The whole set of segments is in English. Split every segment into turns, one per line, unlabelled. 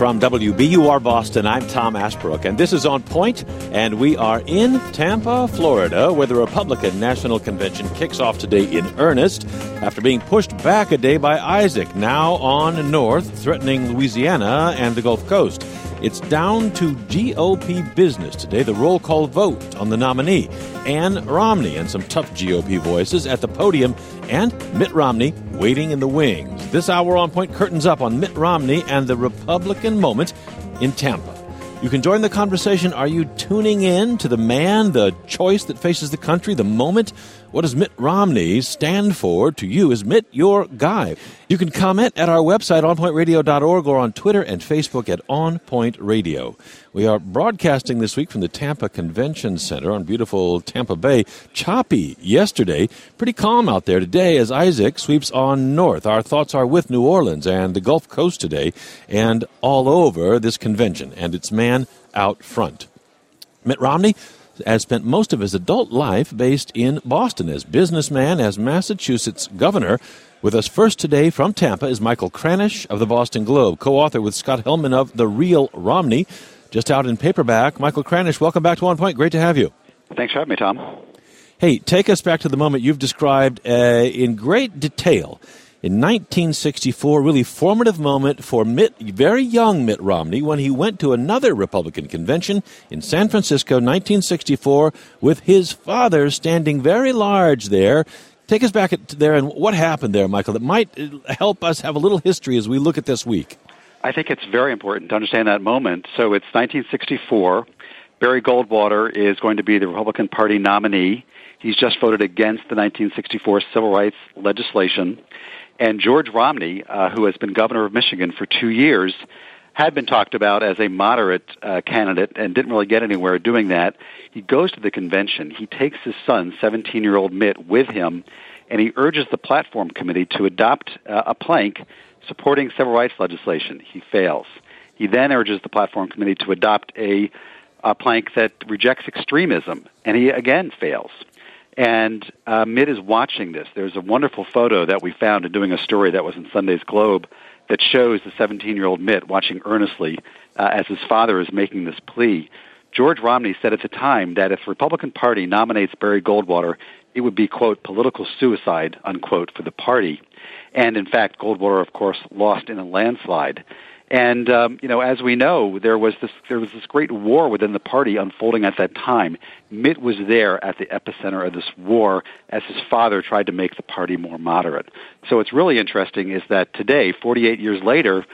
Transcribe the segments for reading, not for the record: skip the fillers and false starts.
From WBUR Boston, I'm Tom Asbrook, and this is On Point, and we are in Tampa, Florida, where the Republican National Convention kicks off today in earnest after being pushed back a day by Isaac, now on north, threatening Louisiana and the Gulf Coast. It's down to GOP business today, the roll call vote on the nominee, Ann Romney, and some tough GOP voices at the podium, and Mitt Romney waiting in the wings. This hour On Point curtains up on Mitt Romney and the Republican moment in Tampa. You can join the conversation. Are you tuning in to the man, the choice that faces the country, the moment? What does Mitt Romney stand for to you? Is Mitt your guy? You can comment at our website, onpointradio.org, or on Twitter and Facebook at On Point Radio. We are broadcasting this week from the Tampa Convention Center on beautiful Tampa Bay. Choppy yesterday, pretty calm out there today as Isaac sweeps on north. Our thoughts are with New Orleans and the Gulf Coast today and all over this convention and its man out front. Mitt Romney has spent most of his adult life based in Boston as businessman, as Massachusetts governor. With us first today from Tampa is Michael Kranish of the Boston Globe, co-author with Scott Hellman of The Real Romney, just out in paperback. Michael Kranish, welcome back to On Point. Great to have you.
Thanks for having me, Tom.
Hey, take us back to the moment you've described in great detail. In 1964, really formative moment for very young Mitt Romney when he went to another Republican convention in San Francisco, 1964, with his father standing very large there. Take us back there and what happened there, Michael, that might help us have a little history as we look at this week.
I think it's very important to understand that moment. So it's 1964. Barry Goldwater is going to be the Republican Party nominee. He's just voted against the 1964 civil rights legislation. And George Romney, who has been governor of Michigan for 2 years, had been talked about as a moderate candidate and didn't really get anywhere doing that. He goes to the convention. He takes his son, 17-year-old Mitt, with him, and he urges the platform committee to adopt a plank supporting civil rights legislation. He fails. He then urges the platform committee to adopt a plank that rejects extremism, and he again fails. And Mitt is watching this. There's a wonderful photo that we found in doing a story that was in Sunday's Globe that shows the 17-year-old Mitt watching earnestly as his father is making this plea. George Romney said at the time that if the Republican Party nominates Barry Goldwater, it would be, quote, political suicide, unquote, for the party. And, in fact, Goldwater, of course, lost in a landslide. And, as we know, there was this great war within the party unfolding at that time. Mitt was there at the epicenter of this war as his father tried to make the party more moderate. So what's really interesting is that today, 48 years later,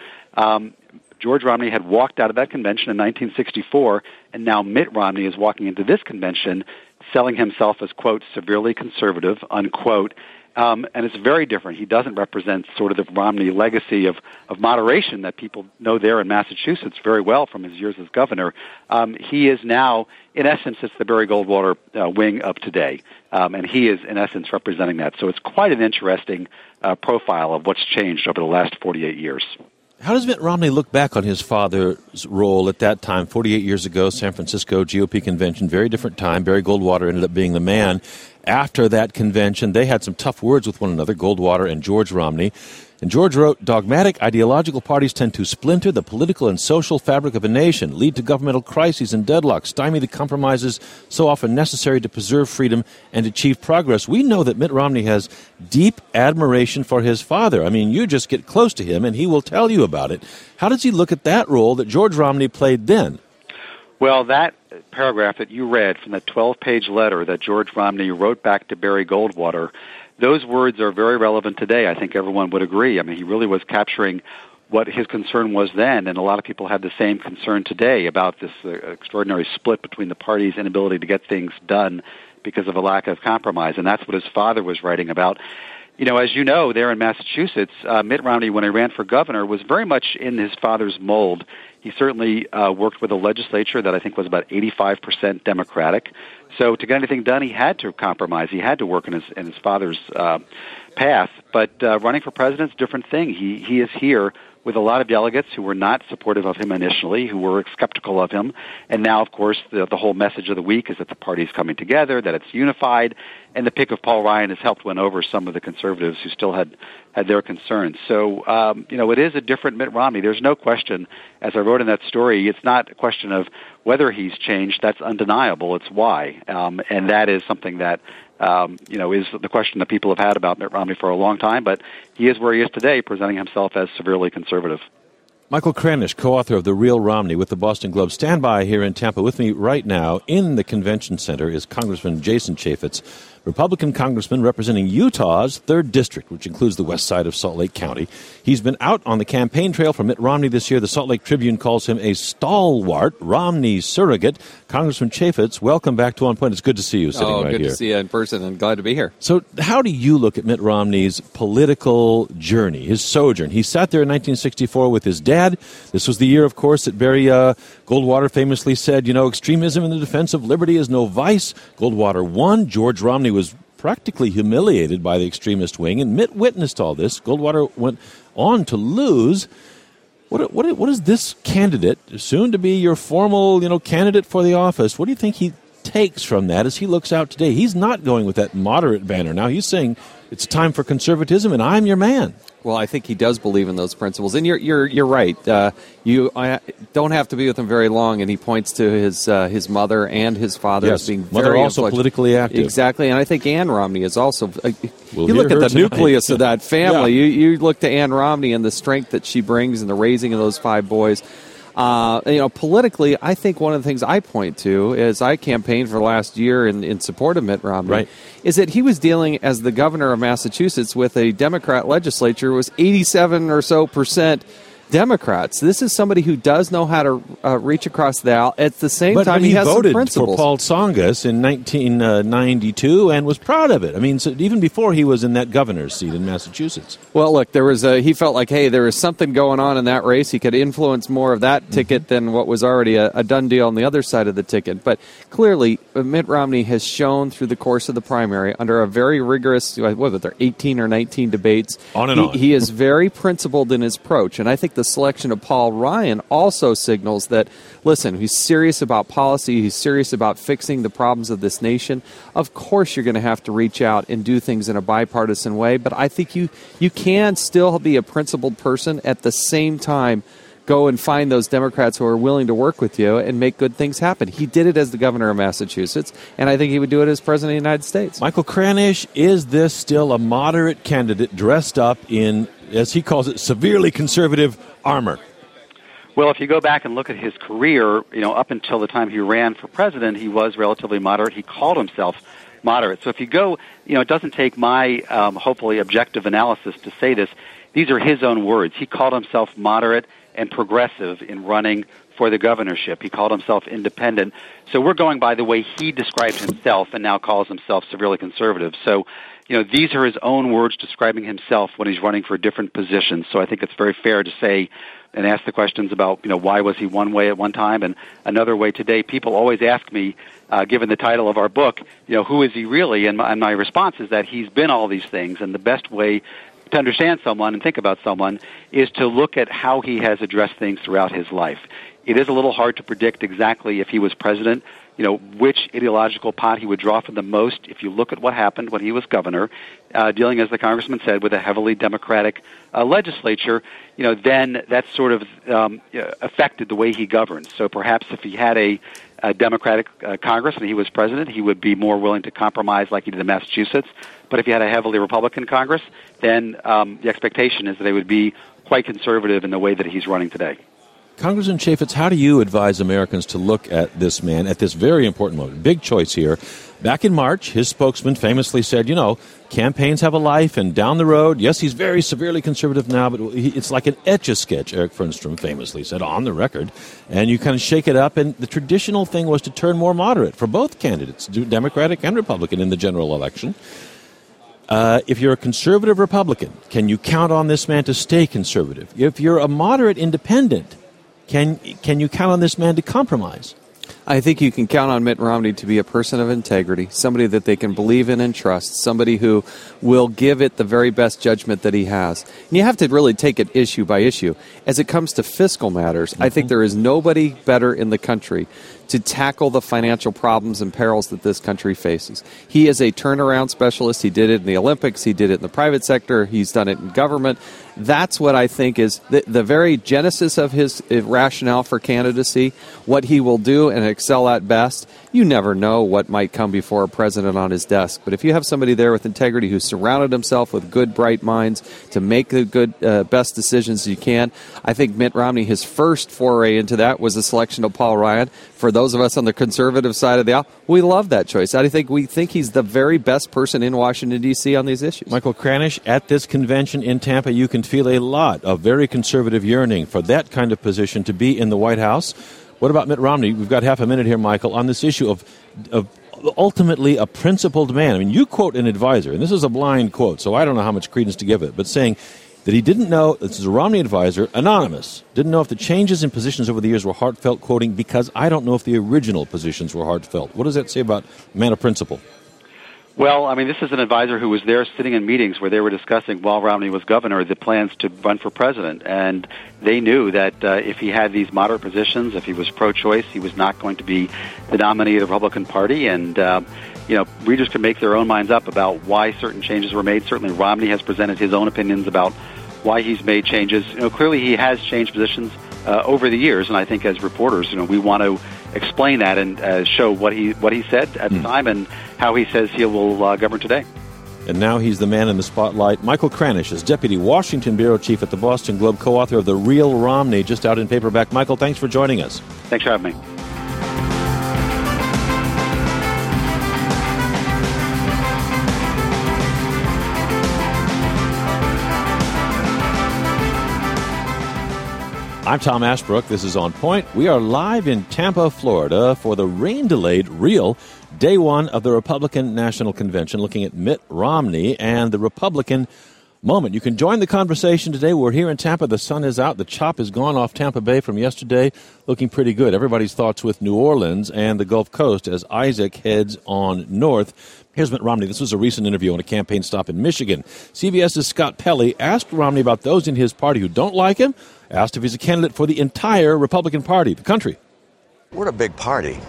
George Romney had walked out of that convention in 1964, and now Mitt Romney is walking into this convention selling himself as, quote, severely conservative, unquote. And it's very different. He doesn't represent sort of the Romney legacy of moderation that people know there in Massachusetts very well from his years as governor. He is now, in essence, it's the Barry Goldwater wing of today. And he is, in essence, representing that. So it's quite an interesting profile of what's changed over the last 48 years.
How does Mitt Romney look back on his father's role at that time, 48 years ago, San Francisco GOP convention, very different time. Barry Goldwater ended up being the man. After that convention, they had some tough words with one another, Goldwater and George Romney. And George wrote, dogmatic ideological parties tend to splinter the political and social fabric of a nation, lead to governmental crises and deadlock, stymie the compromises so often necessary to preserve freedom and achieve progress. We know that Mitt Romney has deep admiration for his father. I mean, you just get close to him and he will tell you about it. How does he look at that role that George Romney played then?
Well, that paragraph that you read from that 12-page letter that George Romney wrote back to Barry Goldwater, those words are very relevant today. I think everyone would agree. I mean, he really was capturing what his concern was then, and a lot of people have the same concern today about this extraordinary split between the party's inability to get things done because of a lack of compromise, and that's what his father was writing about. You know, as you know, there in Massachusetts, Mitt Romney, when he ran for governor, was very much in his father's mold. He certainly worked with a legislature that I think was about 85% Democratic. So to get anything done, he had to compromise. He had to work in his father's path. But running for president is a different thing. He is here with a lot of delegates who were not supportive of him initially, who were skeptical of him. And now, of course, the whole message of the week is that the party is coming together, that it's unified, and the pick of Paul Ryan has helped win over some of the conservatives who still had their concerns. So, it is a different Mitt Romney. There's no question, as I wrote in that story, it's not a question of whether he's changed. That's undeniable. It's why. And that is something that, is the question that people have had about Mitt Romney for a long time. But he is where he is today, presenting himself as severely conservative.
Michael Kranish, co-author of The Real Romney with the Boston Globe. Stand by here in Tampa. With me right now in the convention center is Congressman Jason Chaffetz, Republican congressman representing Utah's 3rd District, which includes the west side of Salt Lake County. He's been out on the campaign trail for Mitt Romney this year. The Salt Lake Tribune calls him a stalwart, Romney surrogate. Congressman Chaffetz, welcome back to On Point. It's good to see you sitting right here.
Oh, good to see you in person and glad to be here.
So how do you look at Mitt Romney's political journey, his sojourn? He sat there in 1964 with his dad. This was the year, of course, that Barry Goldwater famously said, extremism in the defense of liberty is no vice. Goldwater won. George Romney was practically humiliated by the extremist wing, and Mitt witnessed all this. Goldwater went on to lose. What is this candidate, soon to be your formal, candidate for the office, what do you think he takes from that as he looks out today? He's not going with that moderate banner now. He's saying it's time for conservatism, and I'm your man.
Well, I think he does believe in those principles, and you're right. I don't have to be with him very long, and he points to his mother and his father as being
mother
very
also politically active.
Exactly, and I think Ann Romney is also.
We'll
you look at the
tonight.
nucleus of that family.
Yeah.
You look to Ann Romney and the strength that she brings and the raising of those 5 boys. Politically, I think one of the things I point to is I campaigned for the last year in support of Mitt Romney,
right,
is that he was dealing as the governor of Massachusetts with a Democrat legislature was 87% or so Democrats. This is somebody who does know how to reach across the aisle. At the same time, he has some principles.
He voted for Paul Tsongas in 1992 and was proud of it. I mean, so even before he was in that governor's seat in Massachusetts.
Well, look, he felt like, hey, there was something going on in that race. He could influence more of that ticket than what was already a done deal on the other side of the ticket. But clearly, Mitt Romney has shown through the course of the primary, under a very rigorous, what was there, 18 or 19 debates.
On and on.
He is very principled in his approach. And I think the selection of Paul Ryan also signals that, listen, he's serious about policy, he's serious about fixing the problems of this nation. Of course you're going to have to reach out and do things in a bipartisan way, but I think you can still be a principled person at the same time go and find those Democrats who are willing to work with you and make good things happen. He did it as the governor of Massachusetts, and I think he would do it as president of the United States.
Michael Kranish, is this still a moderate candidate dressed up in, as he calls it, severely conservative armor?
Well, if you go back and look at his career, up until the time he ran for president, he was relatively moderate. He called himself moderate. So if you go, it doesn't take my hopefully objective analysis to say this. These are his own words. He called himself moderate and progressive in running for the governorship. He called himself independent. So we're going by the way he described himself and now calls himself severely conservative. So, these are his own words describing himself when he's running for different positions. So I think it's very fair to say and ask the questions about, why was he one way at one time and another way today. People always ask me, given the title of our book, who is he really? And my response is that he's been all these things, and the best way to understand someone and think about someone is to look at how he has addressed things throughout his life. It is a little hard to predict exactly if he was president, which ideological pot he would draw from the most. If you look at what happened when he was governor, dealing, as the congressman said, with a heavily Democratic legislature, then that sort of affected the way he governed. So perhaps if he had a Democratic Congress and he was president, he would be more willing to compromise like he did in Massachusetts. But if you had a heavily Republican Congress, then the expectation is that they would be quite conservative in the way that he's running today.
Congressman Chaffetz, how do you advise Americans to look at this man at this very important moment? Big choice here. Back in March, his spokesman famously said, campaigns have a life, and down the road, yes, he's very severely conservative now, but it's like an Etch-a-Sketch, Eric Fernstrom famously said on the record, and you kind of shake it up, and the traditional thing was to turn more moderate for both candidates, Democratic and Republican, in the general election. If you're a conservative Republican, can you count on this man to stay conservative? If you're a moderate independent, can you count on this man to compromise?
I think you can count on Mitt Romney to be a person of integrity, somebody that they can believe in and trust, somebody who will give it the very best judgment that he has. And you have to really take it issue by issue. As it comes to fiscal matters, I think there is nobody better in the country to tackle the financial problems and perils that this country faces. He is a turnaround specialist. He did it in the Olympics. He did it in the private sector. He's done it in government. That's what I think is the very genesis of his rationale for candidacy, what he will do and excel at best. You never know what might come before a president on his desk. But if you have somebody there with integrity who's surrounded himself with good, bright minds to make the good, best decisions you can, I think Mitt Romney, his first foray into that was the selection of Paul Ryan. For those of us on the conservative side of the aisle, we love that choice. We think he's the very best person in Washington, D.C. on these issues.
Michael Kranish, at this convention in Tampa, you can feel a lot of very conservative yearning for that kind of position to be in the White House. What about Mitt Romney? We've got half a minute here, Michael, on this issue of ultimately a principled man. I mean, you quote an advisor, and this is a blind quote, so I don't know how much credence to give it, but saying that he didn't know, this is a Romney advisor, anonymous, didn't know if the changes in positions over the years were heartfelt, quoting, because I don't know if the original positions were heartfelt. What does that say about a man of principle?
Well, I mean, this is an advisor who was there sitting in meetings where they were discussing, while Romney was governor, the plans to run for president. And they knew that if he had these moderate positions, if he was pro-choice, he was not going to be the nominee of the Republican Party. And, readers can make their own minds up about why certain changes were made. Certainly Romney has presented his own opinions about why he's made changes. Clearly he has changed positions over the years. And I think as reporters, we want to explain that and show what he said at the time and how he says he will govern today.
And now he's the man in the spotlight. Michael Kranish is Deputy Washington Bureau Chief at the Boston Globe, co-author of The Real Romney, just out in paperback. Michael, thanks for joining us.
Thanks for having me.
I'm Tom Ashbrook. This is On Point. We are live in Tampa, Florida for the rain-delayed real Day 1 of the Republican National Convention, looking at Mitt Romney and the Republican moment. You can join the conversation today. We're here in Tampa. The sun is out. The chop is gone off Tampa Bay from yesterday, looking pretty good. Everybody's thoughts with New Orleans and the Gulf Coast as Isaac heads on north. Here's Mitt Romney. This was a recent interview on a campaign stop in Michigan. CBS's Scott Pelley asked Romney about those in his party who don't like him, asked if he's a candidate for the entire Republican Party, the country.
We're a big party.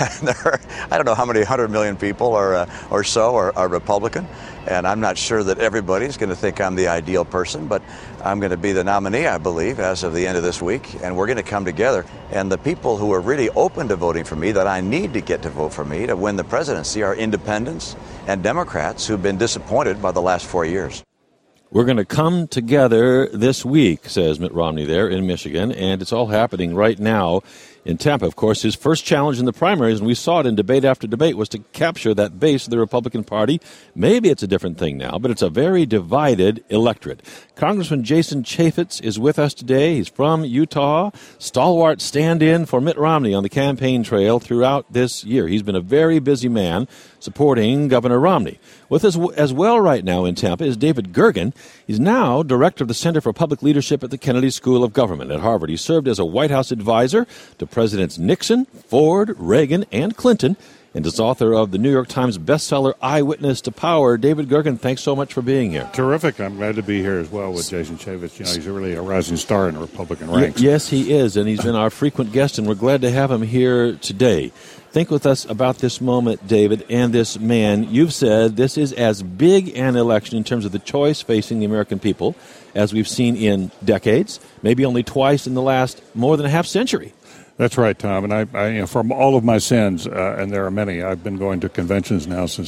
I don't know how many 100 million people or so are Republican, and I'm not sure that everybody's going to think I'm the ideal person, but I'm going to be the nominee, I believe, as of the end of this week, and we're going to come together. And the people who are really open to voting for me, that I need to get to vote for me to win the presidency, are independents and Democrats who've been disappointed by the last 4 years.
We're going to come together this week, says Mitt Romney there in Michigan, and it's all happening right now in Tampa. Of course, his first challenge in the primaries, and we saw it in debate after debate, was to capture that base of the Republican Party. Maybe it's a different thing now, but it's a very divided electorate. Congressman Jason Chaffetz is with us today. He's from Utah, stalwart stand-in for Mitt Romney on the campaign trail throughout this year. He's been a very busy man supporting Governor Romney. With us as well right now in Tampa is David Gergen. He's now director of the Center for Public Leadership at the Kennedy School of Government at Harvard. He served as a White House advisor to Presidents Nixon, Ford, Reagan, and Clinton, and is author of the New York Times bestseller Eyewitness to Power. David Gergen, thanks so much for being here.
Terrific. I'm glad to be here as well with Jason Chaffetz. He's really a rising star in the Republican ranks.
Yes, he is, and he's been our frequent guest, and we're glad to have him here today. Think with us about this moment, David, and this man. You've said this is as big an election in terms of the choice facing the American people as we've seen in decades, maybe only twice in the last more than a half century.
That's right, Tom. And I from all of my sins, and there are many, I've been going to conventions now since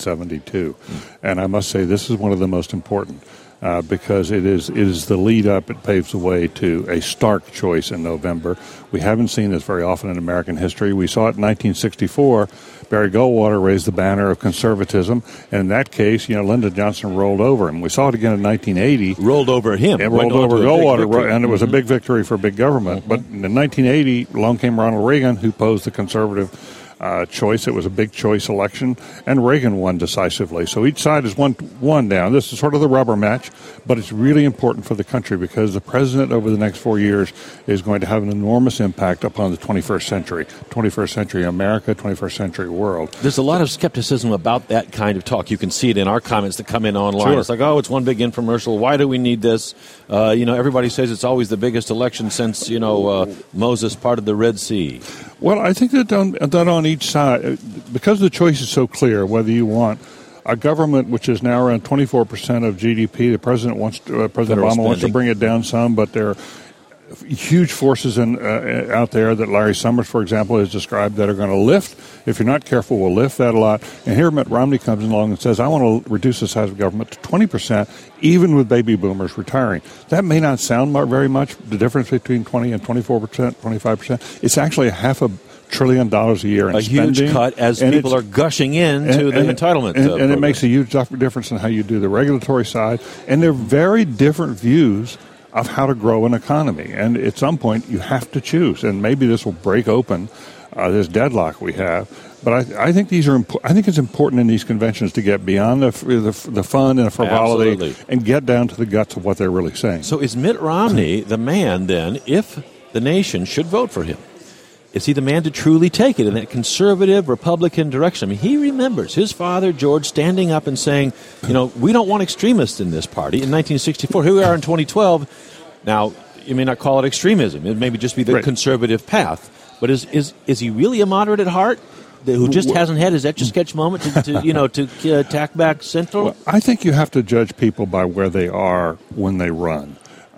1972. And I must say this is one of the most important because it is the lead up. It paves the way to a stark choice in November. We haven't seen this very often in American history. We saw it in 1964. Barry Goldwater raised the banner of conservatism. And in that case, Lyndon Johnson rolled over him. We saw it again in 1980.
Rolled over him.
It rolled over Goldwater, and it was a big victory for big government. But in 1980, along came Ronald Reagan, who posed the conservative choice. It was a big choice election, and Reagan won decisively. So each side is one down. This is sort of the rubber match, but it's really important for the country because the president over the next 4 years is going to have an enormous impact upon the 21st century America, 21st century world.
There's a lot of skepticism about that kind of talk. You can see it in our comments that come in online.
Sure.
It's like, oh, it's one big infomercial. Why do we need this? Everybody says it's always the biggest election since, Moses parted the Red Sea.
Well, I think that on each side, because the choice is so clear, whether you want a government which is now around 24% of GDP, the president President Obama wants to bring it down some, but there are huge forces out there that Larry Summers, for example, has described that are going to lift. If you're not careful, will lift that a lot. And here Mitt Romney comes along and says, I want to reduce the size of government to 20%, even with baby boomers retiring. That may not sound very much, the difference between 20 and 24%, 25%. It's actually $500 billion a year in spending.
A huge cut as people are gushing into the entitlement program.
And it makes a huge difference in how you do the regulatory side. And they're very different views of how to grow an economy. And at some point, you have to choose. And maybe this will break open this deadlock we have. But I think I think it's important in these conventions to get beyond the fun and the frivolity. Absolutely. And get down to the guts of what they're really saying.
So is Mitt Romney the man, then, if the nation should vote for him? Is he the man to truly take it in that conservative Republican direction? I mean, he remembers his father, George, standing up and saying, we don't want extremists in this party in 1964. Here we are in 2012. Now, you may not call it extremism. It may just be the conservative path. But is he really a moderate at heart who just hasn't had his Etch-a-Sketch moment to tack back Central?
Well, I think you have to judge people by where they are when they run.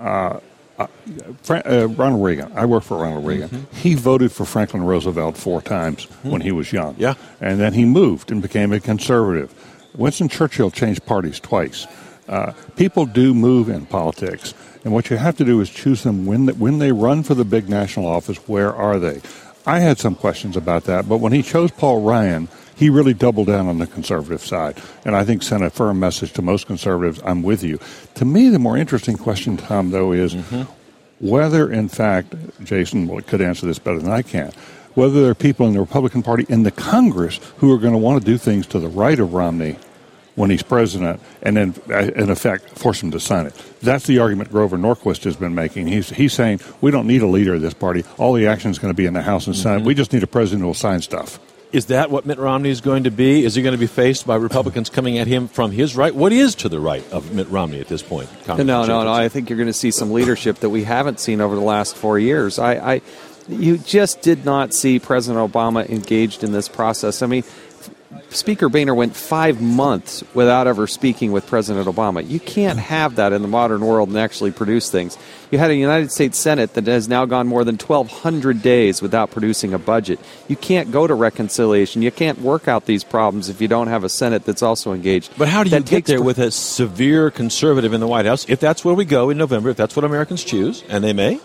Ronald Reagan. I worked for Ronald Reagan. Mm-hmm. He voted for Franklin Roosevelt 4 times when he was young.
Yeah.
And then he moved and became a conservative. Winston Churchill changed parties twice. People do move in politics. And what you have to do is choose them when they run for the big national office, where are they? I had some questions about that, but when he chose Paul Ryan, he really doubled down on the conservative side, and I think sent a firm message to most conservatives, I'm with you. To me, the more interesting question, Tom, though, is whether, in fact, Jason could answer this better than I can, whether there are people in the Republican Party in the Congress who are going to want to do things to the right of Romney when he's president, and then, in effect, force him to sign it. That's the argument Grover Norquist has been making. He's saying, we don't need a leader of this party. All the action is going to be in the House and Senate. We just need a president who will sign stuff.
Is that what Mitt Romney is going to be? Is he going to be faced by Republicans coming at him from his right? What is to the right of Mitt Romney at this point?
No. I think you're going to see some leadership that we haven't seen over the last 4 years. You just did not see President Obama engaged in this process. I mean, Speaker Boehner went 5 months without ever speaking with President Obama. You can't have that in the modern world and actually produce things. You had a United States Senate that has now gone more than 1,200 days without producing a budget. You can't go to reconciliation. You can't work out these problems if you don't have a Senate that's also engaged.
But how do you get there with a severe conservative in the White House, if that's where we go in November, if that's what Americans choose, and they may?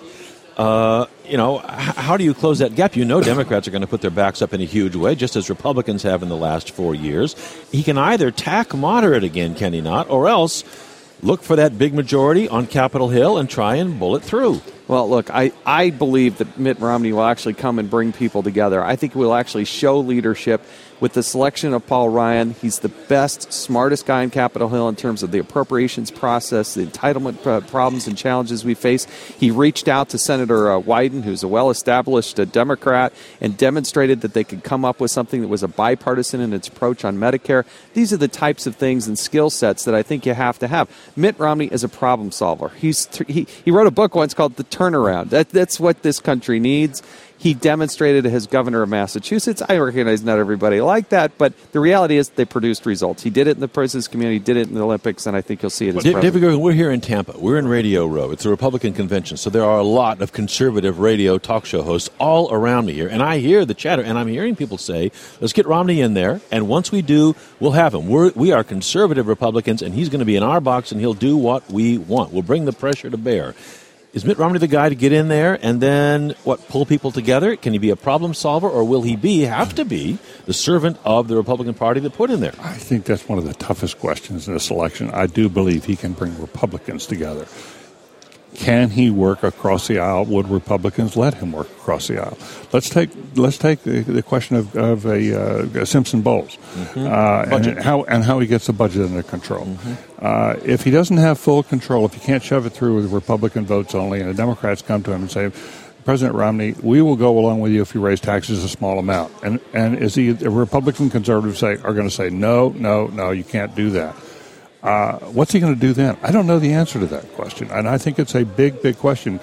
How do you close that gap? Democrats are going to put their backs up in a huge way, just as Republicans have in the last 4 years. He can either tack moderate again, can he not, or else look for that big majority on Capitol Hill and try and bull it through.
Well, look, I believe that Mitt Romney will actually come and bring people together. I think we'll actually show leadership with the selection of Paul Ryan. He's the best, smartest guy in Capitol Hill in terms of the appropriations process, the entitlement problems and challenges we face. He reached out to Senator Wyden, who's a well-established Democrat, and demonstrated that they could come up with something that was a bipartisan in its approach on Medicare. These are the types of things and skill sets that I think you have to have. Mitt Romney is a problem solver. He wrote a book once called The Turnaround. That's what this country needs. He demonstrated as governor of Massachusetts. I recognize not everybody liked that, but the reality is they produced results. He did it in the business community, did it in the Olympics, and I think you'll see it as president.
David Gergen, we're here in Tampa. We're in Radio Row. It's a Republican convention, so there are a lot of conservative radio talk show hosts all around me here, and I hear the chatter, and I'm hearing people say, let's get Romney in there, and once we do, we'll have him. We are conservative Republicans, and he's going to be in our box, and he'll do what we want. We'll bring the pressure to bear. Is Mitt Romney the guy to get in there and then, pull people together? Can he be a problem solver, or will he have to be the servant of the Republican Party that put him there?
I think that's one of the toughest questions in this election. I do believe he can bring Republicans together. Can he work across the aisle? Would Republicans let him work across the aisle? Let's take the question of a Simpson Bowles and how he gets the budget under control. If he doesn't have full control, if he can't shove it through with Republican votes only, and the Democrats come to him and say, President Romney, we will go along with you if you raise taxes a small amount. And is he a Republican conservative are going to say, no, you can't do that. What's he going to do then? I don't know the answer to that question, and I think it's a big, big question.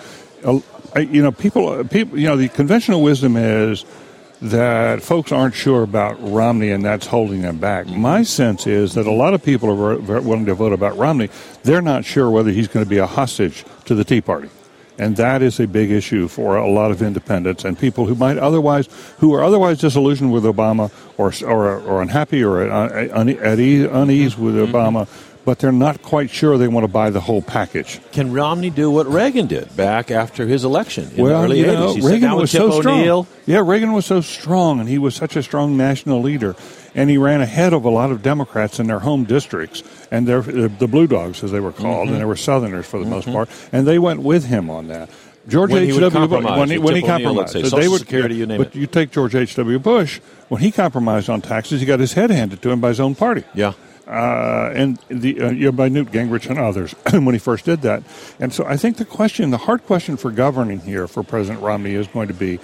People, the conventional wisdom is that folks aren't sure about Romney, and that's holding them back. My sense is that a lot of people are willing to vote about Romney. They're not sure whether he's going to be a hostage to the Tea Party. And that is a big issue for a lot of independents and people who are otherwise disillusioned with Obama or unhappy or at unease with Obama, but they're not quite sure they want to buy the whole package.
Can Romney do what Reagan did back after his election in the early 80s? He
Reagan was so
strong.
Yeah, Reagan was so strong, and he was such a strong national leader. And he ran ahead of a lot of Democrats in their home districts, and the Blue Dogs, as they were called, and they were Southerners for the most part, and they went with him on that. George H.W. Bush, when he compromised,
Social Security, you name it.
But you take George H.W. Bush, when he compromised on taxes, he got his head handed to him by his own party.
Yeah.
And by Newt Gingrich and others when he first did that. And so I think the hard question for governing here for President Romney is going to be,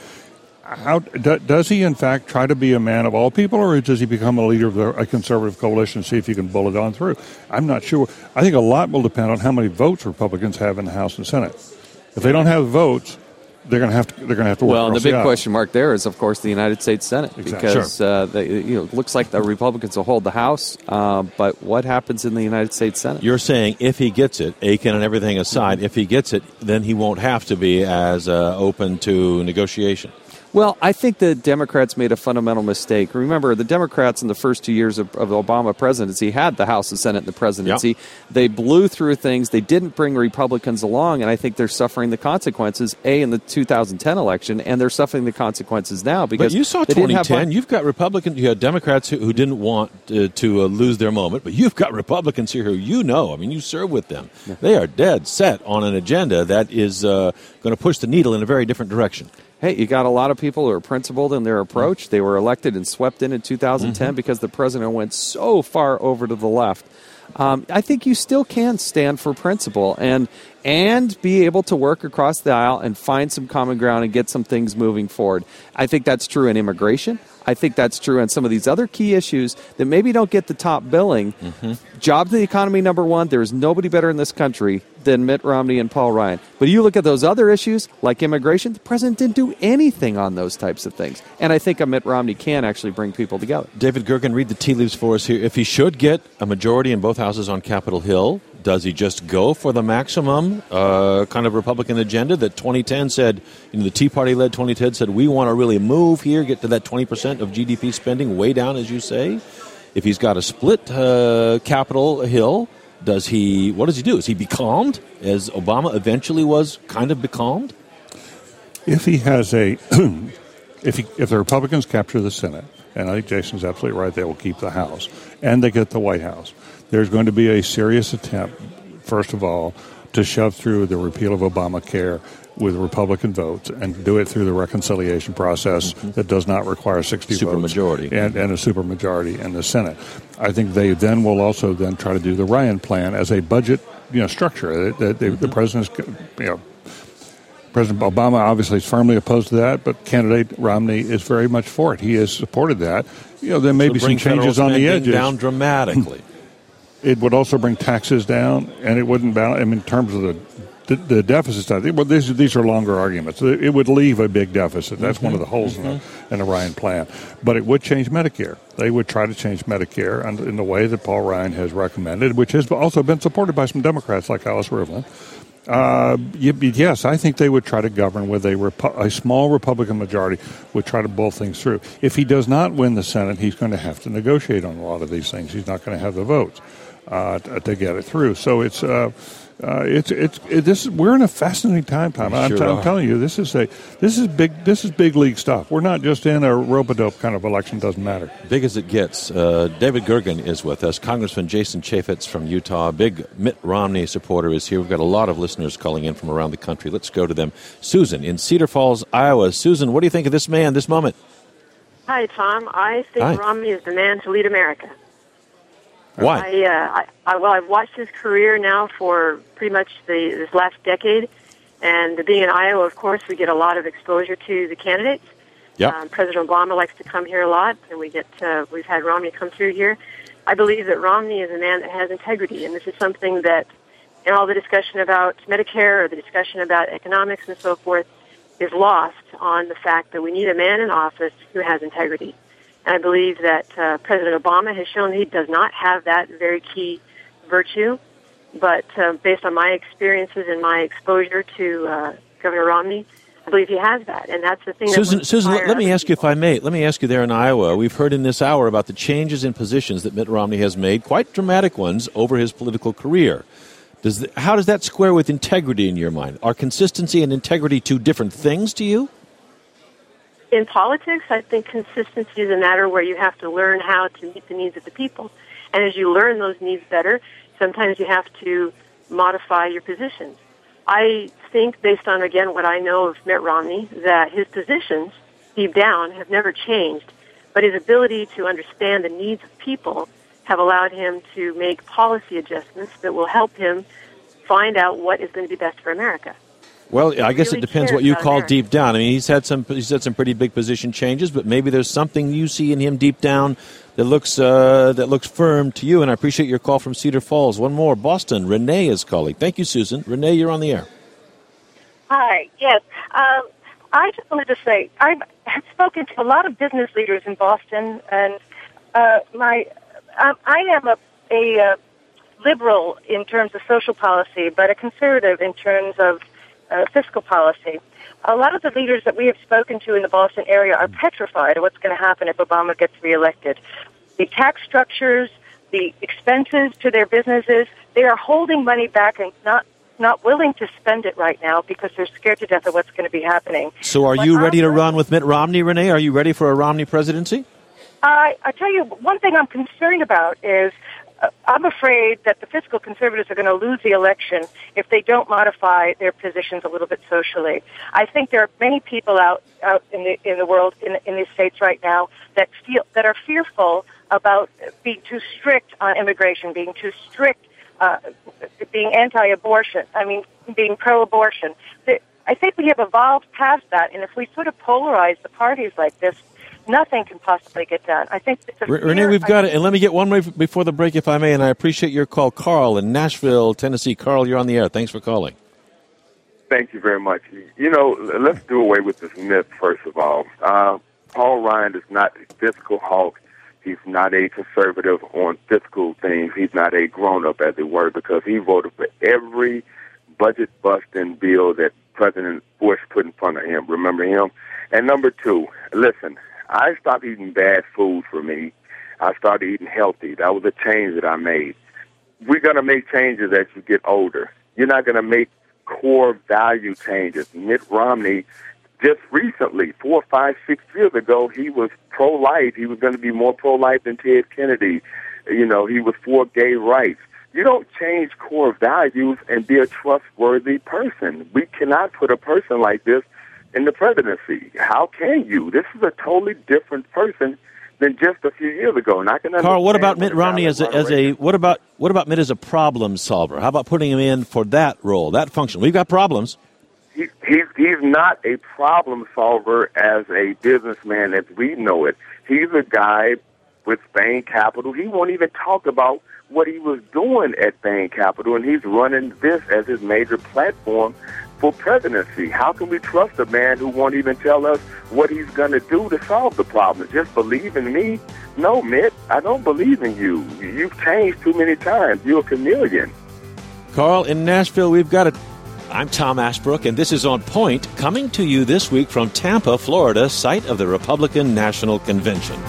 does he, in fact, try to be a man of all people, or does he become a leader of a conservative coalition and see if he can bull it on through? I'm not sure. I think a lot will depend on how many votes Republicans have in the House and Senate. If they don't have votes, they're going to have to work.
Well, the big question mark there is, of course, the United States Senate, because it looks like the Republicans will hold the House, but what happens in the United States Senate?
You're saying if he gets it, Aiken and everything aside, if he gets it, then he won't have to be as open to negotiation.
Well, I think the Democrats made a fundamental mistake. Remember, the Democrats in the first 2 years of the Obama presidency had the House and Senate and the presidency. Yep. They blew through things. They didn't bring Republicans along, and I think they're suffering the consequences, in the 2010 election, and they're suffering the consequences now. Because
but you saw 2010. You've got you had Democrats who didn't want to lose their moment, but you've got Republicans here who you serve with them. Yeah. They are dead set on an agenda that is going to push the needle in a very different direction.
Hey, you got a lot of people who are principled in their approach. They were elected and swept in 2010 because the president went so far over to the left. I think you still can stand for principle and be able to work across the aisle and find some common ground and get some things moving forward. I think that's true in immigration. I think that's true on some of these other key issues that maybe don't get the top billing. Jobs in the economy, number one. There is nobody better in this country than Mitt Romney and Paul Ryan. But you look at those other issues, like immigration, the president didn't do anything on those types of things. And I think a Mitt Romney can actually bring people together.
David Gergen, read the tea leaves for us here. If he should get a majority in both houses on Capitol Hill, does he just go for the maximum kind of Republican agenda that 2010 said, the Tea Party-led 2010 said, we want to really move here, get to that 20% of GDP spending way down, as you say? If he's got a split Capitol Hill, what does he do? Is he becalmed, as Obama eventually was kind of becalmed?
If he has if the Republicans capture the Senate, and I think Jason's absolutely right, they will keep the House, and they get the White House, there's going to be a serious attempt, first of all, to shove through the repeal of Obamacare with Republican votes and do it through the reconciliation process that does not require 60 votes and a supermajority in the Senate. I think they then will also then try to do the Ryan plan as a budget structure. The president's, President Obama obviously is firmly opposed to that, but candidate Romney is very much for it. He has supported that. There may be some changes on the edges.
Down dramatically.
It would also bring taxes down, and it wouldn't balance. In terms of the deficit side, well, these are longer arguments. It would leave a big deficit. That's one of the holes in the Ryan plan. But it would change Medicare. They would try to change Medicare in the way that Paul Ryan has recommended, which has also been supported by some Democrats like Alice Rivlin. Yes, I think they would try to govern with a small Republican majority, would try to bull things through. If he does not win the Senate, he's going to have to negotiate on a lot of these things. He's not going to have the votes to get it through. So it's We're in a fascinating time. I'm telling you, this is big league stuff. We're not just in a rope-a-dope kind of election. Doesn't matter.
Big as it gets. David Gergen is with us. Congressman Jason Chaffetz from Utah, big Mitt Romney supporter, is here. We've got a lot of listeners calling in from around the country. Let's go to them. Susan in Cedar Falls, Iowa. Susan, what do you think of this man, this moment?
Hi, Tom. I think Romney is the man to lead America.
Why?
I've watched his career now for pretty much this last decade, and being in Iowa, of course, we get a lot of exposure to the candidates.
Yep.
President Obama likes to come here a lot, and we've had Romney come through here. I believe that Romney is a man that has integrity, and this is something that, in all the discussion about Medicare or the discussion about economics and so forth, is lost on the fact that we need a man in office who has integrity. And I believe that President Obama has shown he does not have that very key virtue. But based on my experiences and my exposure to Governor Romney, I believe he has that. And that's the thing.
Susan, let me ask you, if I may, let me ask you there in Iowa. We've heard in this hour about the changes in positions that Mitt Romney has made, quite dramatic ones, over his political career. How does that square with integrity in your mind? Are consistency and integrity two different things to you?
In politics, I think consistency is a matter where you have to learn how to meet the needs of the people. And as you learn those needs better, sometimes you have to modify your positions. I think, based on, again, what I know of Mitt Romney, that his positions, deep down, have never changed. But his ability to understand the needs of people have allowed him to make policy adjustments that will help him find out what is going to be best for America.
Well, I guess it depends what you call deep down. I mean, he's had some pretty big position changes, but maybe there's something you see in him deep down that looks firm to you. And I appreciate your call from Cedar Falls. One more, Boston. Renee is calling. Thank you, Susan. Renee, you're on the air.
Hi. Yes. I just wanted to say I've spoken to a lot of business leaders in Boston, and I am a liberal in terms of social policy, but a conservative in terms of fiscal policy. A lot of the leaders that we have spoken to in the Boston area are petrified of what's going to happen if Obama gets reelected. The tax structures, the expenses to their businesses, they are holding money back and not willing to spend it right now because they're scared to death of what's going to be happening.
So are you ready to run with Mitt Romney, Renee? Are you ready for a Romney presidency?
I tell you, one thing I'm concerned about is I'm afraid that the fiscal conservatives are going to lose the election if they don't modify their positions a little bit socially. I think there are many people out in the world, in these states right now, that are fearful about being too strict on immigration, being too strict, being anti-abortion. I mean, being pro-abortion. I think we have evolved past that, and if we sort of polarize the parties like this, nothing can possibly get done. I think it's
Renee, we've got it. And let me get one more before the break, if I may, and I appreciate your call. Carl in Nashville, Tennessee. Carl, you're on the air. Thanks for calling.
Thank you very much. You know, let's do away with this myth, first of all. Paul Ryan is not a fiscal hawk. He's not a conservative on fiscal things. He's not a grown-up, as it were, because he voted for every budget-busting bill that President Bush put in front of him. Remember him? And number two, listen, I stopped eating bad food for me. I started eating healthy. That was a change that I made. We're going to make changes as you get older. You're not going to make core value changes. Mitt Romney, just recently, 4, 5, 6 years ago, he was pro-life. He was going to be more pro-life than Ted Kennedy. You know, he was for gay rights. You don't change core values and be a trustworthy person. We cannot put a person like this in the presidency. How can you? This is a totally different person than just a few years ago. And I can
Carl, what about Mitt Romney what about Mitt as a problem solver? How about putting him in for that role, that function? We've got problems.
He's not a problem solver as a businessman as we know it. He's a guy with Bain Capital. He won't even talk about what he was doing at Bain Capital, and he's running this as his major platform for presidency. How can we trust a man who won't even tell us what he's going to do to solve the problem? Just believe in me? No, Mitt, I don't believe in you. You've changed too many times. You're a chameleon.
Carl, in Nashville, we've got it. I'm Tom Ashbrook, and this is On Point, coming to you this week from Tampa, Florida, site of the Republican National Convention.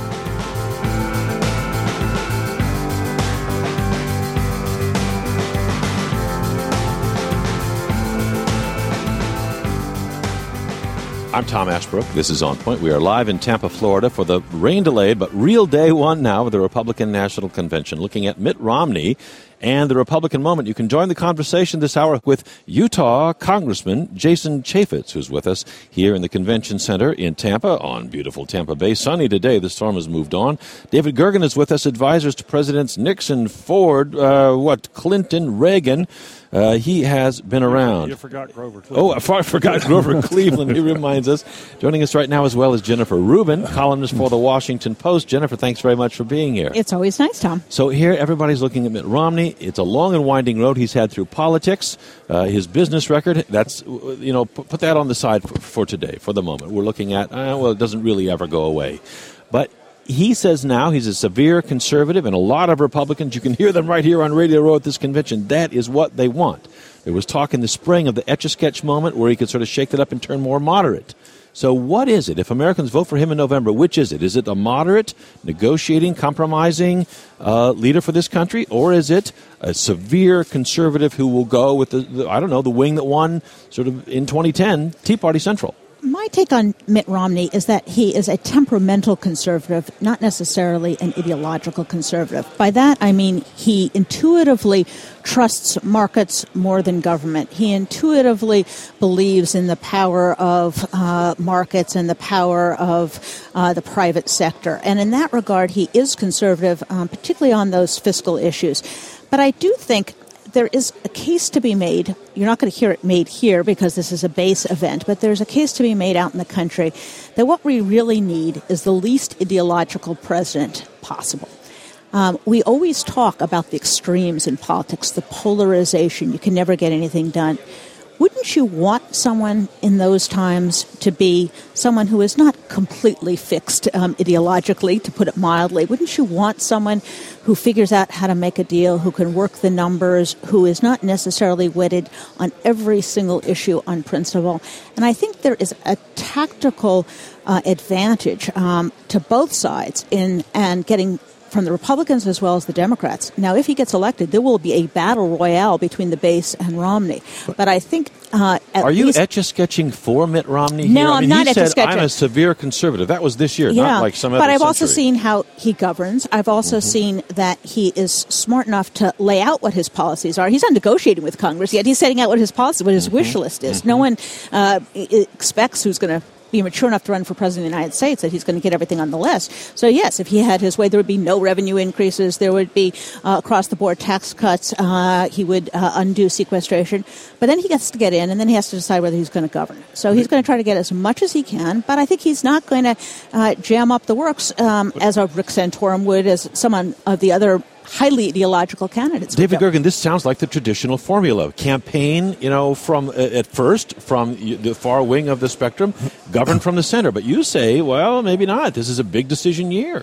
I'm Tom Ashbrook. This is On Point. We are live in Tampa, Florida for the rain-delayed but real day one now of the Republican National Convention, looking at Mitt Romney and the Republican moment. You can join the conversation this hour with Utah Congressman Jason Chaffetz, who's with us here in the Convention Center in Tampa on beautiful Tampa Bay. Sunny today. The storm has moved on. David Gergen is with us, advisors to Presidents Nixon, Ford, Clinton, Reagan. He has been around.
You forgot Grover Cleveland.
Oh, I forgot Grover Cleveland. He reminds us. Joining us right now as well is Jennifer Rubin, columnist for the Washington Post. Jennifer, thanks very much for being here.
It's always nice, Tom.
So here, everybody's looking at Mitt Romney. It's a long and winding road he's had through politics. His business record, that's, put that on the side for today, for the moment. We're looking at, it doesn't really ever go away. But he says now he's a severe conservative, and a lot of Republicans, you can hear them right here on Radio Row at this convention, that is what they want. There was talk in the spring of the Etch-a-Sketch moment where he could sort of shake it up and turn more moderate. So what is it? If Americans vote for him in November, which is it? Is it a moderate, negotiating, compromising leader for this country? Or is it a severe conservative who will go with the wing that won sort of in 2010, Tea Party Central?
My take on Mitt Romney is that he is a temperamental conservative, not necessarily an ideological conservative. By that, I mean he intuitively trusts markets more than government. He intuitively believes in the power of markets and the power of the private sector. And in that regard, he is conservative, particularly on those fiscal issues. But I do think there is a case to be made. You're not going to hear it made here because this is a base event, but there's a case to be made out in the country that what we really need is the least ideological president possible. We always talk about the extremes in politics, the polarization. You can never get anything done. Wouldn't you want someone in those times to be someone who is not completely fixed ideologically, to put it mildly? Wouldn't you want someone who figures out how to make a deal, who can work the numbers, who is not necessarily wedded on every single issue on principle? And I think there is a tactical advantage to both sides in getting from the Republicans as well as the Democrats. Now, if he gets elected, there will be a battle royale between the base and Romney. But I think
Are you etch-a-sketching for Mitt Romney here?
No, I'm not
etch-a-sketching. He said,
etch-a-sketching.
I'm a severe conservative. That was this year, not like some other
But I've
century.
also seen how he governs. I've also seen that he is smart enough to lay out what his policies are. He's not negotiating with Congress yet. He's setting out what his policy, what his wish list is. No one expects who's going to be mature enough to run for president of the United States that he's going to get everything on the list. So, yes, if he had his way, there would be no revenue increases. There would be across-the-board tax cuts. He would undo sequestration. But then he gets to get in, and then he has to decide whether he's going to govern. So he's going to try to get as much as he can, but I think he's not going to jam up the works as a Rick Santorum would, as some of the other highly ideological candidates.
David Gergen, this sounds like the traditional formula. Campaign, from at first from the far wing of the spectrum, govern from the center. But you say, well, maybe not. This is a big decision year.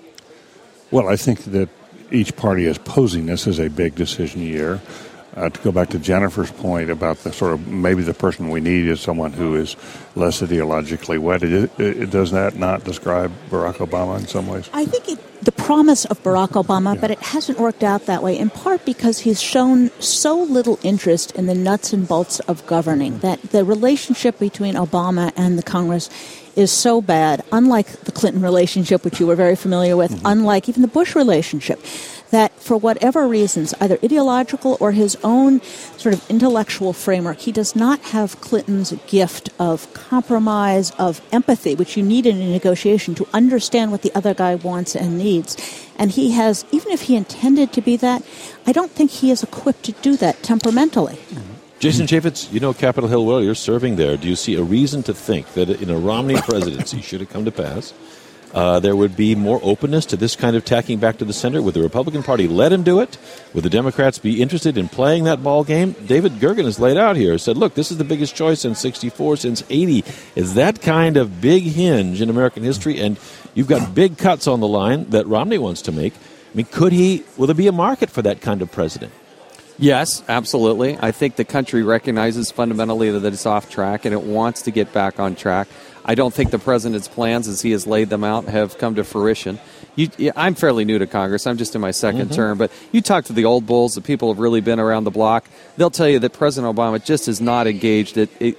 Well, I think that each party is posing this as a big decision year. To go back to Jennifer's point about the sort of maybe the person we need is someone who is less ideologically wedded. Does that not describe Barack Obama in some ways?
I think the promise of Barack Obama, but it hasn't worked out that way, in part because he's shown so little interest in the nuts and bolts of governing, that the relationship between Obama and the Congress is so bad, unlike the Clinton relationship, which you were very familiar with, unlike even the Bush relationship, that for whatever reasons, either ideological or his own sort of intellectual framework, he does not have Clinton's gift of compromise, of empathy, which you need in a negotiation to understand what the other guy wants and needs. And he has, even if he intended to be that, I don't think he is equipped to do that temperamentally.
Jason Chaffetz, Capitol Hill, well, you're serving there. Do you see a reason to think that in a Romney presidency, should it come to pass, there would be more openness to this kind of tacking back to the center? Would the Republican Party let him do it? Would the Democrats be interested in playing that ball game? David Gergen has laid out here, said, look, this is the biggest choice since 64, since 80. Is that kind of big hinge in American history? And you've got big cuts on the line that Romney wants to make. I mean, will there be a market for that kind of president?
Yes, absolutely. I think the country recognizes fundamentally that it's off track and it wants to get back on track. I don't think the president's plans, as he has laid them out, have come to fruition. I'm fairly new to Congress. I'm just in my second term. But you talk to the old bulls, the people who have really been around the block, they'll tell you that President Obama just is not engaged in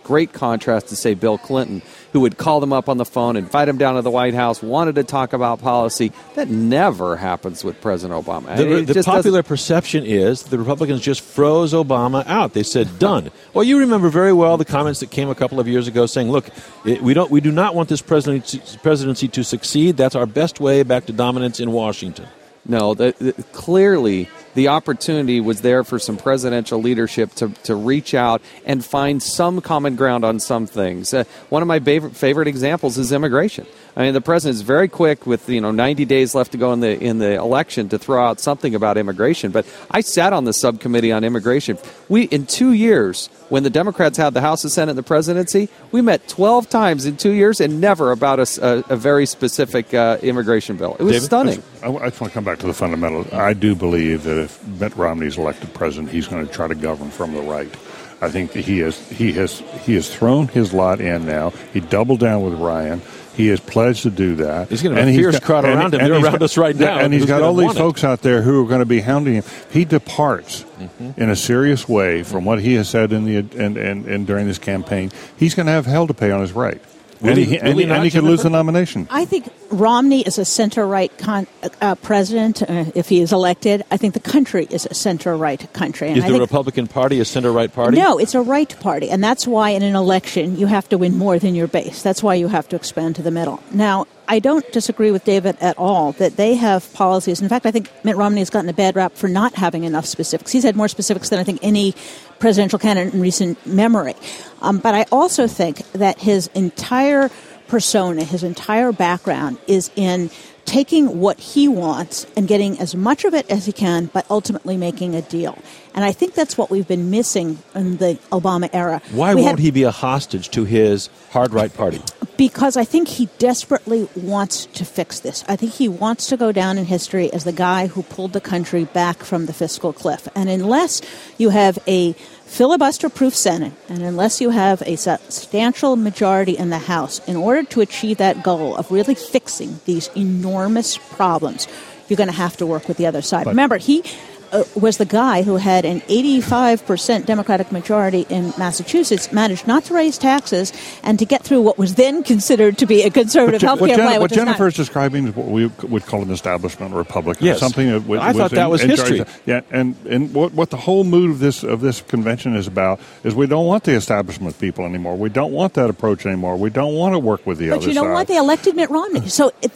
great contrast to, say, Bill Clinton, who would call them up on the phone, invite them down to the White House, wanted to talk about policy. That never happens with President Obama.
The popular perception is the Republicans just froze Obama out. They said, done. Well, you remember very well the comments that came a couple of years ago saying, look, we do not want this presidency to succeed. That's our best way back to dominance in Washington.
No, clearly the opportunity was there for some presidential leadership to reach out and find some common ground on some things. One of my favorite examples is immigration. I mean, the president is very quick with 90 days left to go in the election to throw out something about immigration. But I sat on the subcommittee on immigration. In 2 years, when the Democrats had the House, the Senate, and the presidency, we met 12 times in 2 years and never about a very specific immigration bill. It was
David,
stunning.
I just want to come back to the fundamentals. I do believe that if Mitt Romney is elected president, he's going to try to govern from the right. I think that he has thrown his lot in now. He doubled down with Ryan. He has pledged to do that.
He's going to have a fierce crowd around him. They're around us right now.
And he's got all these folks out there who are going to be hounding him. He departs in a serious way from what he has said during this campaign. He's going to have hell to pay on his right. And he could lose the nomination.
I think Romney is a center-right president if he is elected. I think the country is a center-right country. And
is the Republican Party a center-right party?
No, it's a right party. And that's why in an election you have to win more than your base. That's why you have to expand to the middle. Now, I don't disagree with David at all that they have policies. In fact, I think Mitt Romney has gotten a bad rap for not having enough specifics. He's had more specifics than I think any presidential candidate in recent memory. But I also think that his entire persona, his entire background is in taking what he wants and getting as much of it as he can, but ultimately making a deal. And I think that's what we've been missing in the Obama era.
Why won't he be a hostage to his hard right party?
Because I think he desperately wants to fix this. I think he wants to go down in history as the guy who pulled the country back from the fiscal cliff. And unless you have a filibuster-proof Senate, and unless you have a substantial majority in the House, in order to achieve that goal of really fixing these enormous problems, you're going to have to work with the other side. Remember, he was the guy who had an 85% Democratic majority in Massachusetts, managed not to raise taxes and to get through what was then considered to be a conservative health care plan.
What Jennifer is describing is what we would call an establishment Republican.
Yes.
Something
I thought that was history.
Yeah, and what the whole mood of this convention is about is we don't want the establishment people anymore. We don't want that approach anymore. We don't want to work with the other side.
But you know what? They elected Mitt Romney. So I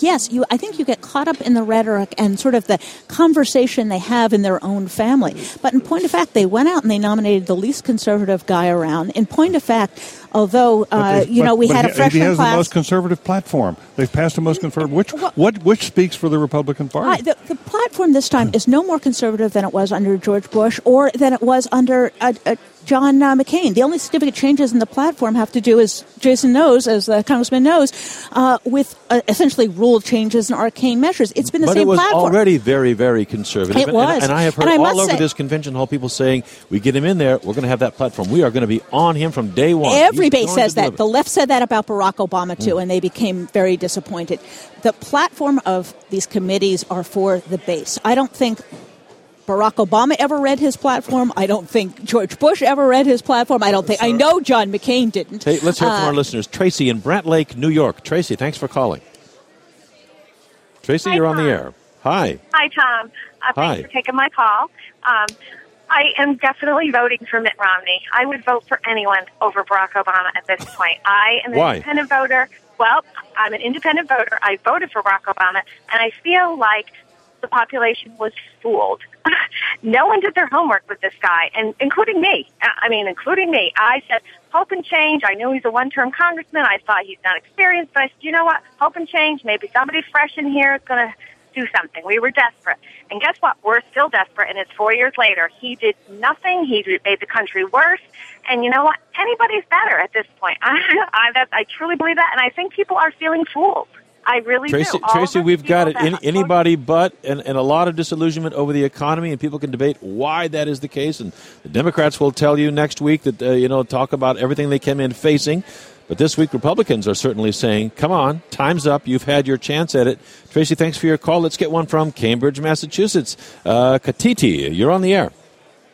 think you get caught up in the rhetoric and sort of the conversation they have in their own family. But in point of fact, they went out and they nominated the least conservative guy around. In point of fact, although we had a freshman class.
He has the most conservative platform. They've passed the most conservative. Which speaks for the Republican Party?
The platform this time is no more conservative than it was under George Bush or than it was under John McCain. The only significant changes in the platform have to do, as Jason knows, as the Congressman knows, with essentially rule changes and arcane measures. It's been the same platform.
But it was already very, very conservative.
It was.
And I have heard all over this convention hall people saying, we get him in there, we're going to have that platform. We are going to be on him from day one.
Every base says that. The left said that about Barack Obama, too, and they became very disappointed. The platform of these committees are for the base. I don't think Barack Obama ever read his platform. I don't think George Bush ever read his platform. I know John McCain didn't.
Hey, let's hear from our listeners. Tracy in Brant Lake, New York. Tracy, thanks for calling. Tracy,
Hi,
you're
Tom.
on the air. Hi.
Hi, Tom. Thanks for taking my call. I am definitely voting for Mitt Romney. I would vote for anyone over Barack Obama at this point. I am an independent voter. Well, I'm an independent voter. I voted for Barack Obama, and I feel like the population was fooled. No one did their homework with this guy, and including me. I said, hope and change. I knew he's a one-term congressman. I thought he's not experienced, but I said, you know what? Hope and change. Maybe somebody fresh in here is going to do something. We were desperate. And guess what? We're still desperate, and it's 4 years later. He did nothing. He made the country worse. And you know what? Anybody's better at this point. I truly believe that, and I think people are feeling fooled. I really do.
Tracy, we've got it. Anybody but, and a lot of disillusionment over the economy, and people can debate why that is the case. And the Democrats will tell you next week that, talk about everything they came in facing. But this week, Republicans are certainly saying, come on, time's up. You've had your chance at it. Tracy, thanks for your call. Let's get one from Cambridge, Massachusetts. Katiti, you're on the air.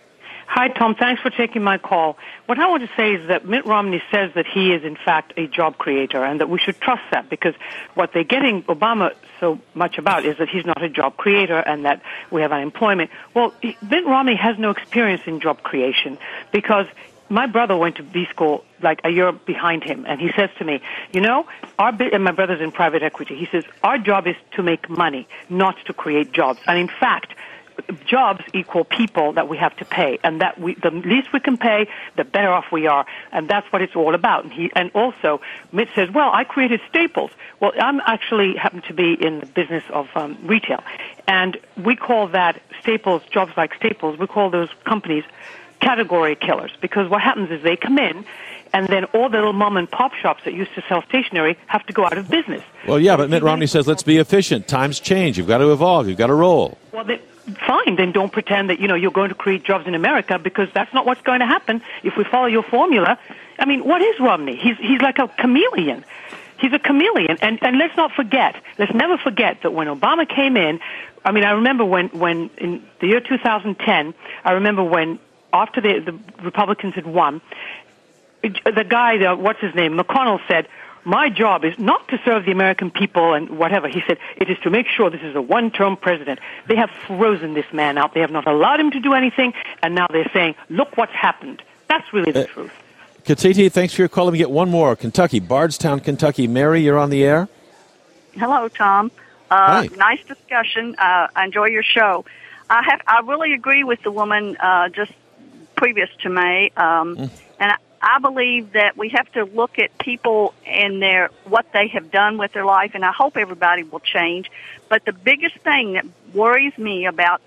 Hi, Tom. Thanks for taking my call. What I want to say is that Mitt Romney says that he is, in fact, a job creator and that we should trust that, because what they're getting Obama so much about is that he's not a job creator and that we have unemployment. Well, Mitt Romney has no experience in job creation, because my brother went to B school like a year behind him, and he says to me, you know, and my brother's in private equity. He says, our job is to make money, not to create jobs. And in fact, jobs equal people that we have to pay, and that the least we can pay, the better off we are, and that's what it's all about. And also, Mitt says, well, I created Staples. Well, I'm actually happen to be in the business of retail, and we call that Staples, jobs like Staples, we call those companies category killers, because what happens is they come in, and then all the little mom and pop shops that used to sell stationery have to go out of business.
Well, yeah, but Mitt Romney says, let's be efficient. Times change. You've got to evolve. You've got to roll.
Well, fine, then don't pretend that, you're going to create jobs in America, because that's not what's going to happen if we follow your formula. I mean, what is Romney? He's like a chameleon. He's a chameleon. And let's never forget that when Obama came in, I mean, I remember when in the year 2010, I remember when after the Republicans had won, the guy, what's his name, McConnell said, my job is not to serve the American people and whatever. He said, it is to make sure this is a one-term president. They have frozen this man out. They have not allowed him to do anything, and now they're saying, look what's happened. That's really the truth.
Katiti, thanks for your call. Let me get one more. Kentucky, Bardstown, Kentucky. Mary, you're on the air.
Hello, Tom.
Hi.
Nice discussion. I enjoy your show. I really agree with the woman just previous to May, and I believe that we have to look at people and what they have done with their life, and I hope everybody will change. But the biggest thing that worries me about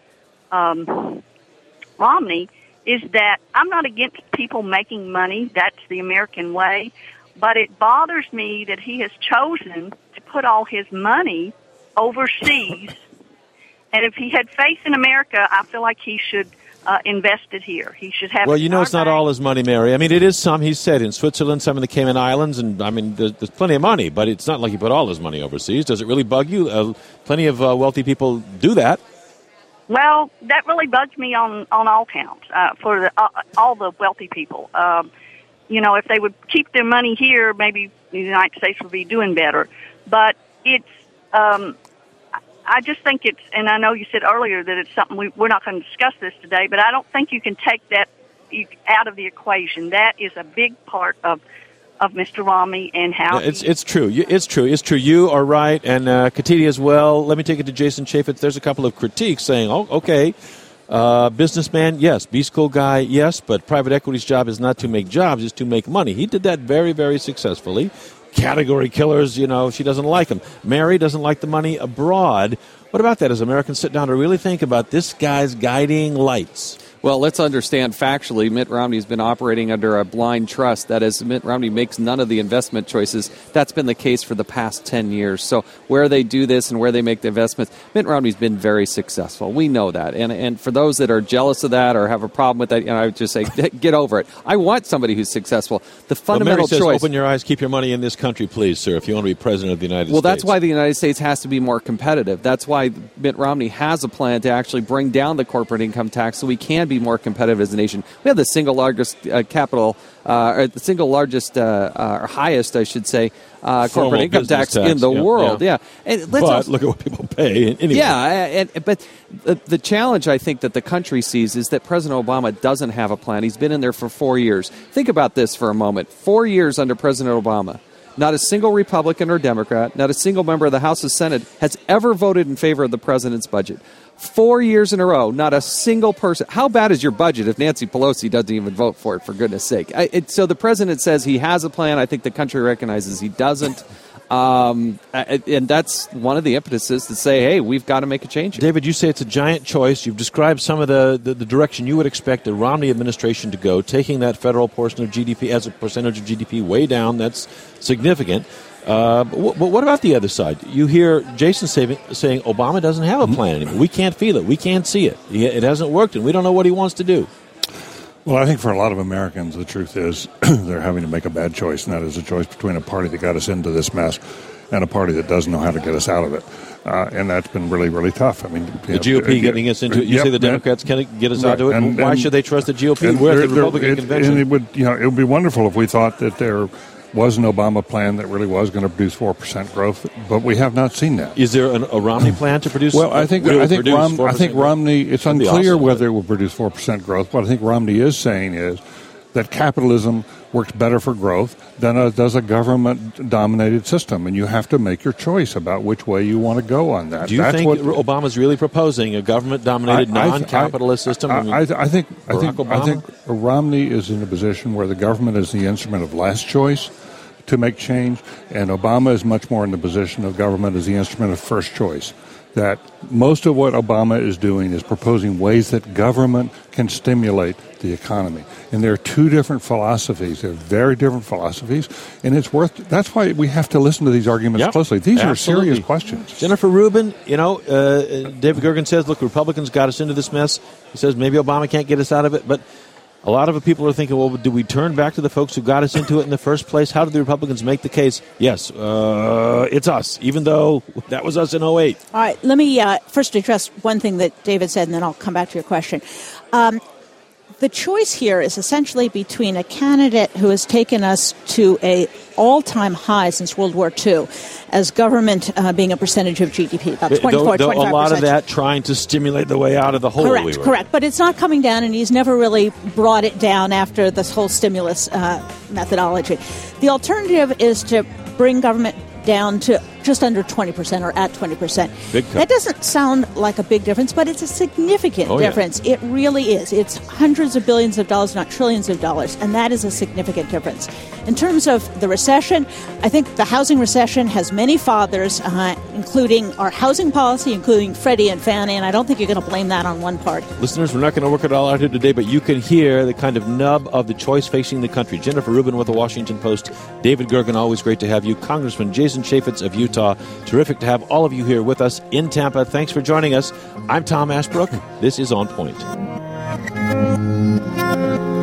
Romney is that I'm not against people making money. That's the American way. But it bothers me that he has chosen to put all his money overseas. And if he had faith in America, I feel like he should invest it here. He should have.
Well, it's not all his money, Mary. I mean, it is some. He said in Switzerland, some of the Cayman Islands, and I mean, there's plenty of money. But it's not like he put all his money overseas. Does it really bug you? Plenty of wealthy people do that.
Well, that really bugs me on all counts for all the wealthy people. If they would keep their money here, maybe the United States would be doing better. But it's. I just think it's, and I know you said earlier that it's something we're not going to discuss this today, but I don't think you can take that out of the equation. That is a big part of Mr. Romney and how
it's true. It's true. You are right, and Katiti as well. Let me take it to Jason Chaffetz. There's a couple of critiques saying, oh, okay, businessman, yes, B-school guy, yes, but private equity's job is not to make jobs, it's to make money. He did that very, very successfully. Category killers, she doesn't like them. Mary doesn't like the money abroad. What about that as Americans sit down to really think about this guy's guiding lights?
Well, let's understand factually, Mitt Romney's been operating under a blind trust. That is, Mitt Romney makes none of the investment choices. That's been the case for the past 10 years. So where they do this and where they make the investments, Mitt Romney's been very successful. We know that. And for those that are jealous of that or have a problem with that, I would just say, get over it. I want somebody who's successful. The fundamental
Mary says,
choice.
Open your eyes, keep your money in this country, please, sir, if you want to be president of the United States.
Well, that's why the United States has to be more competitive. That's why Mitt Romney has a plan to actually bring down the corporate income tax so we can be more competitive as a nation. We have the single largest highest, I should say, corporate income tax in the world. Yeah. And
but look at what people pay anyway.
Yeah, but the challenge I think that the country sees is that President Obama doesn't have a plan. He's been in there for 4 years. Think about this for a moment. 4 years under President Obama. Not a single Republican or Democrat, not a single member of the House or Senate has ever voted in favor of the president's budget. 4 years in a row, not a single person. How bad is your budget if Nancy Pelosi doesn't even vote for it, for goodness sake? So the president says he has a plan. I think the country recognizes he doesn't. And that's one of the impetuses to say, hey, we've got to make a change here.
David, you say it's a giant choice. You've described some of the direction you would expect the Romney administration to go, taking that federal portion of GDP as a percentage of GDP way down. That's significant. But what about the other side? You hear Jason saying Obama doesn't have a plan anymore. We can't feel it. We can't see it. It hasn't worked, and we don't know what he wants to do.
Well, I think for a lot of Americans, the truth is they're having to make a bad choice, and that is a choice between a party that got us into this mess and a party that doesn't know how to get us out of it. And that's been really, really tough. I mean,
the GOP getting us into it. You say the Democrats can't get us out of it. And why should they trust the GOP? We're at the Republican convention.
And it would be wonderful if we thought that there was an Obama plan that really was going to produce 4% growth, but we have not seen that.
Is there a Romney plan to produce?
Well, I think Romney. It's unclear whether it will produce 4% growth. What I think Romney is saying is that capitalism works better for growth than does a government-dominated system, and you have to make your choice about which way you want to go on that.
Do you think Obama's really proposing a government-dominated, non-capitalist system?
I think Romney is in a position where the government is the instrument of last choice to make change, and Obama is much more in the position of government as the instrument of first choice. That most of what Obama is doing is proposing ways that government can stimulate the economy. And there are two different philosophies. They're very different philosophies. And that's why we have to listen to these arguments closely. These are serious questions.
Jennifer Rubin, David Gergen says, look, Republicans got us into this mess. He says maybe Obama can't get us out of it. But a lot of the people are thinking, well, do we turn back to the folks who got us into it in the first place? How do the Republicans make the case? Yes, it's us, even though that was us in 2008.
All right, let me first address one thing that David said, and then I'll come back to your question. The choice here is essentially between a candidate who has taken us to a all-time high since World War II as government being a percentage of GDP, about 24, 25%.
A lot of that trying to stimulate the way out of the hole.
Correct. But it's not coming down, and he's never really brought it down after this whole stimulus methodology. The alternative is to bring government down to just under 20% or at 20%.
Big cut.
That doesn't sound like a big difference, but it's a significant difference. Yeah. It really is. It's hundreds of billions of dollars, not trillions of dollars, and that is a significant difference. In terms of the recession, I think the housing recession has many fathers, including our housing policy, including Freddie and Fannie, and I don't think you're going to blame that on one party.
Listeners, we're not going to work it all out here today, but you can hear the kind of nub of the choice facing the country. Jennifer Rubin with the Washington Post, David Gergen, always great to have you, Congressman Jason Chaffetz of Utah. Terrific to have all of you here with us in Tampa. Thanks for joining us. I'm Tom Ashbrook. This is On Point.